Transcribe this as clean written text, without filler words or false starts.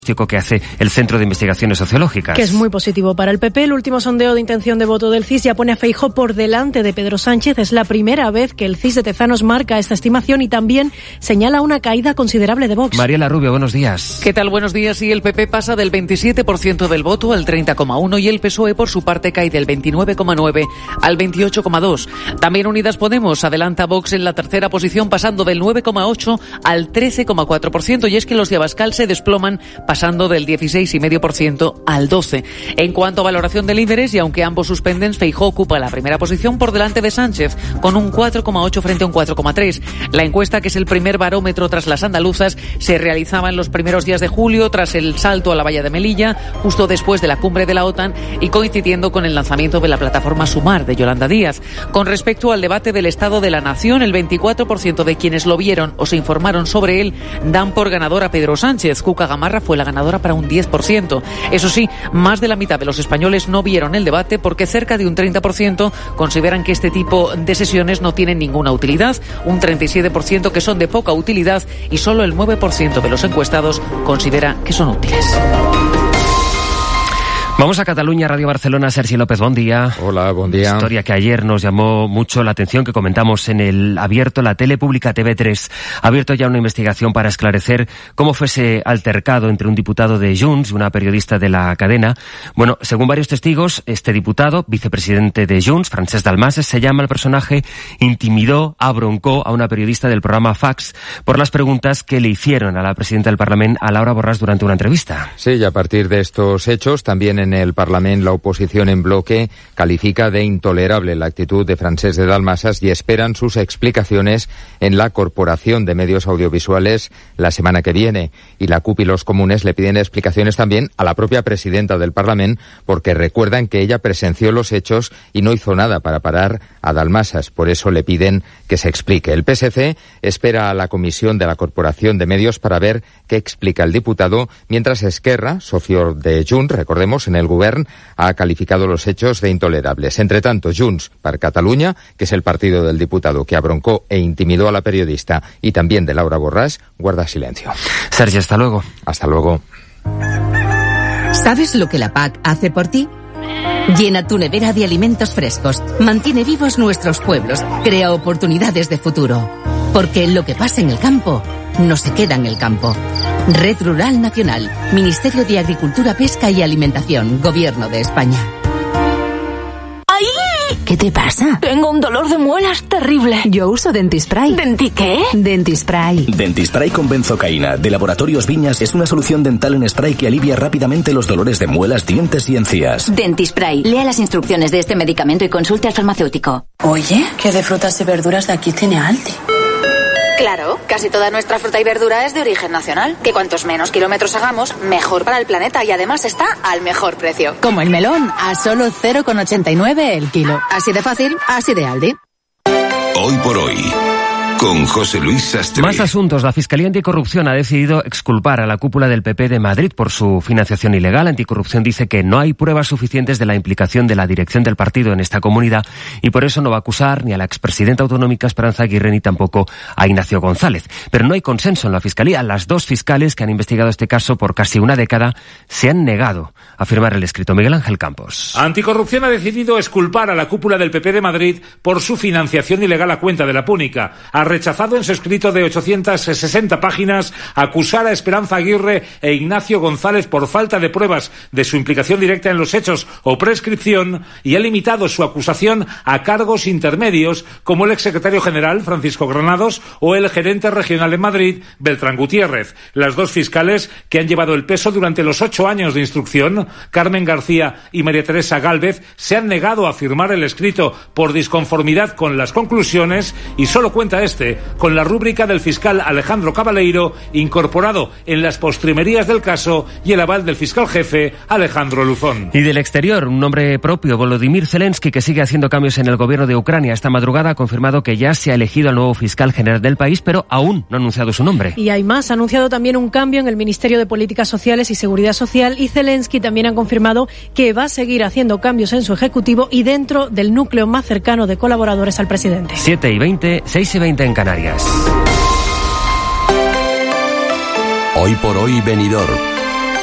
que hace el Centro de Investigaciones Sociológicas. Que es muy positivo para el PP. El último sondeo de intención de voto del CIS ya pone a Feijóo por delante de Pedro Sánchez. Es la primera vez que el CIS de Tezanos marca esta estimación y también señala una caída considerable de Vox. Mariela Rubio, buenos días. ¿Qué tal? Buenos días. Y el PP pasa del 27% del voto al 30,1% y el PSOE por su parte cae del 29,9% al 28,2%. También Unidas Podemos adelanta a Vox en la tercera posición pasando del 9,8% al 13,4%, y es que los de Abascal se desploman pasando del 16,5% al 12%. En cuanto a valoración de líderes, y aunque ambos suspenden, Feijóo ocupa la primera posición por delante de Sánchez, con un 4,8 frente a un 4,3. La encuesta, que es el primer barómetro tras las andaluzas, se realizaba en los primeros días de julio, tras el salto a la valla de Melilla, justo después de la cumbre de la OTAN y coincidiendo con el lanzamiento de la plataforma Sumar de Yolanda Díaz. Con respecto al debate del Estado de la Nación, el 24% de quienes lo vieron o se informaron sobre él dan por ganador a Pedro Sánchez. Cuca Gamarra fue la ganadora para un 10%. Eso sí, más de la mitad de los españoles no vieron el debate porque cerca de un 30% consideran que este tipo de sesiones no tienen ninguna utilidad, un 37% que son de poca utilidad y solo el 9% de los encuestados considera que son útiles. Vamos a Cataluña, Radio Barcelona. Sergi López, buen día. Hola, buen día. Historia que ayer nos llamó mucho la atención, que comentamos en el Abierto. La tele pública TV3 ha abierto ya una investigación para esclarecer cómo fue ese altercado entre un diputado de Junts y una periodista de la cadena. Bueno, según varios testigos, este diputado, vicepresidente de Junts, Francesc Dalmases, se llama el personaje, intimidó, abroncó a una periodista del programa Fax por las preguntas que le hicieron a la presidenta del Parlamento, a Laura Borràs, durante una entrevista. Sí, y a partir de estos hechos, también en el Parlamento, la oposición en bloque califica de intolerable la actitud de Francesc de Dalmases y esperan sus explicaciones en la Corporación de Medios Audiovisuales la semana que viene. Y la CUP y los comunes le piden explicaciones también a la propia presidenta del Parlamento, porque recuerdan que ella presenció los hechos y no hizo nada para parar a Dalmases. Por eso le piden que se explique. El PSC espera a la comisión de la Corporación de Medios para ver qué explica el diputado, mientras Esquerra, socio de Junts, recordemos, en el Govern, ha calificado los hechos de intolerables. Entre tanto, Junts per Catalunya, que es el partido del diputado que abroncó e intimidó a la periodista, y también de Laura Borràs, guarda silencio. Sergio, hasta luego. Hasta luego. ¿Sabes lo que la PAC hace por ti? Llena tu nevera de alimentos frescos, mantiene vivos nuestros pueblos, crea oportunidades de futuro. Porque lo que pasa en el campo no se queda en el campo. Red Rural Nacional, Ministerio de Agricultura, Pesca y Alimentación, Gobierno de España. ¡Ay! ¿Qué te pasa? Tengo un dolor de muelas terrible. Yo uso Dentispray. ¿Denti qué? Dentispray. Dentispray con benzocaína, de Laboratorios Viñas, es una solución dental en spray que alivia rápidamente los dolores de muelas, dientes y encías. Dentispray. Lea las instrucciones de este medicamento y consulte al farmacéutico. Oye, ¿qué de frutas y verduras de aquí tiene Aldi? Claro, casi toda nuestra fruta y verdura es de origen nacional. Que cuantos menos kilómetros hagamos, mejor para el planeta, y además está al mejor precio. Como el melón, a solo 0,89 el kilo. Así de fácil, así de Aldi. Hoy por hoy, con José Luis Sastre. Más asuntos. La Fiscalía Anticorrupción ha decidido exculpar a la cúpula del PP de Madrid por su financiación ilegal. Anticorrupción dice que no hay pruebas suficientes de la implicación de la dirección del partido en esta comunidad y por eso no va a acusar ni a la expresidenta autonómica Esperanza Aguirre ni tampoco a Ignacio González. Pero no hay consenso en la Fiscalía. Las dos fiscales que han investigado este caso por casi una década se han negado a firmar el escrito. Miguel Ángel Campos. Anticorrupción ha decidido exculpar a la cúpula del PP de Madrid por su financiación ilegal a cuenta de la Púnica. Ha rechazado en su escrito de 860 páginas acusar a Esperanza Aguirre e Ignacio González por falta de pruebas de su implicación directa en los hechos o prescripción, y ha limitado su acusación a cargos intermedios como el exsecretario general Francisco Granados o el gerente regional en Madrid Beltrán Gutiérrez. Las dos fiscales que han llevado el peso durante los 8 años de instrucción, Carmen García y María Teresa Gálvez, se han negado a firmar el escrito por disconformidad con las conclusiones, y solo cuenta con la rúbrica del fiscal Alejandro Cabaleiro, incorporado en las postrimerías del caso, y el aval del fiscal jefe Alejandro Luzón. Y del exterior, un nombre propio, Volodymyr Zelensky, que sigue haciendo cambios en el gobierno de Ucrania. Esta madrugada ha confirmado que ya se ha elegido al nuevo fiscal general del país, pero aún no ha anunciado su nombre. Y hay más. Ha anunciado también un cambio en el Ministerio de Políticas Sociales y Seguridad Social, y Zelensky también ha confirmado que va a seguir haciendo cambios en su ejecutivo y dentro del núcleo más cercano de colaboradores al presidente. 7:20, 6:20 en Canarias. Hoy por hoy, Benidorm.